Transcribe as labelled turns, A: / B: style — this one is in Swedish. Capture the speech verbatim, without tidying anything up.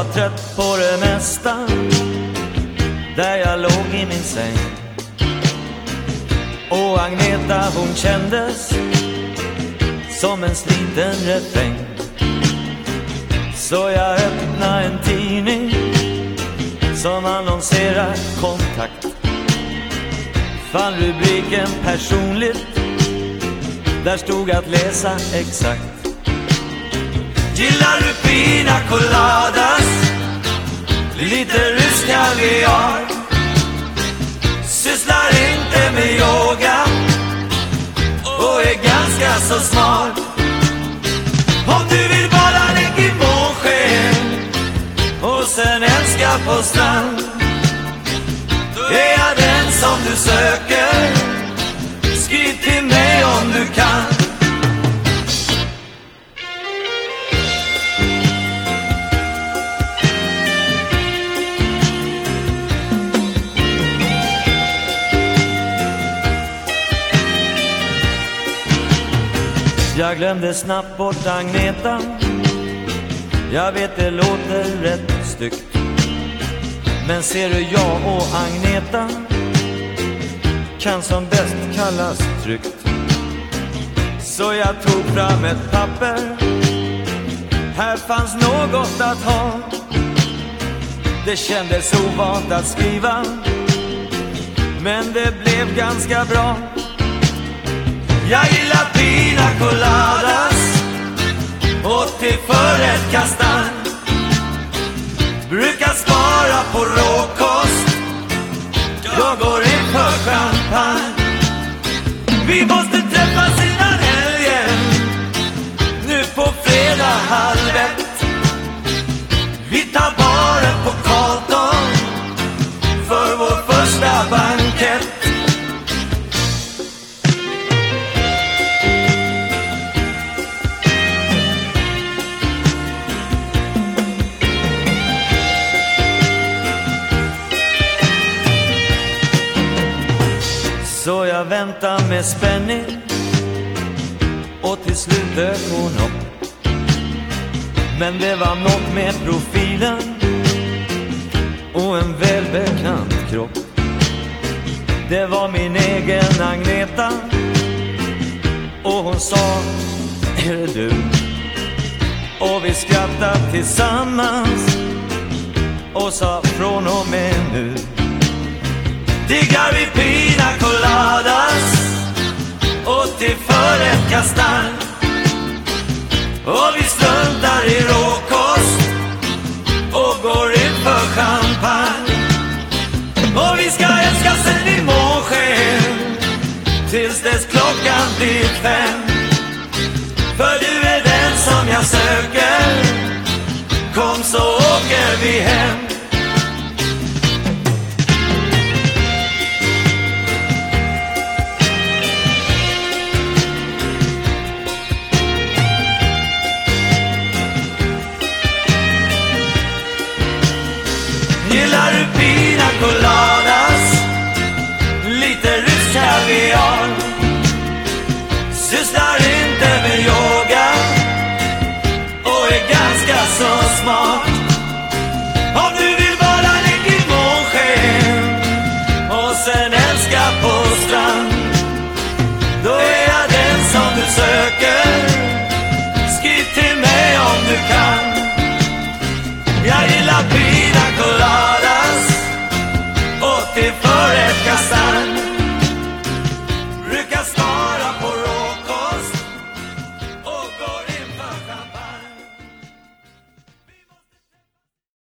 A: trött på det mesta där jag låg i min säng. Och Agneta hon kändes som en sliten refräng. Så jag öppnade en tidning som annonserar kontakt. Fann rubriken personligt, där stod att läsa exakt. Gillar du pina coladas, lite rysk kaviar, sysslar inte med yoga och är ganska så smart. Om du vill bara lägga i månsken och sen älska på strand, då är jag den som du söker. Skriv till mig om du kan. Jag glömde snabbt bort Agneta. Jag vet det låter rätt styggt, men ser du, jag och Agneta kan som bäst kallas tryggt. Så jag tog fram ett papper, här fanns något att ha. Det kändes ovant att skriva, men det blev ganska bra. Jag gillar pina coladas och till förrätt kastanj. Brukar spara på råkost, jag går in för champagne. Vi måste träffas innan helgen, nu på fredag halv ett. Vi tar baren på Carlton för vår första bankett. Så jag väntar med spänning och till slut dök hon upp. Men det var något med profilen och en välbekant kropp. Det var min egen Agneta och hon sa, är det du? Och vi skrattade tillsammans och sa, från och med nu diggar vi pina coladas och till förrätt kastanj. Och vi struntar i råkost och går in för champagne. Och vi ska älska sen i månsken tills dess klockan blir fem. För du är den som jag söker, kom så åker vi hem. Gillar du pina colada?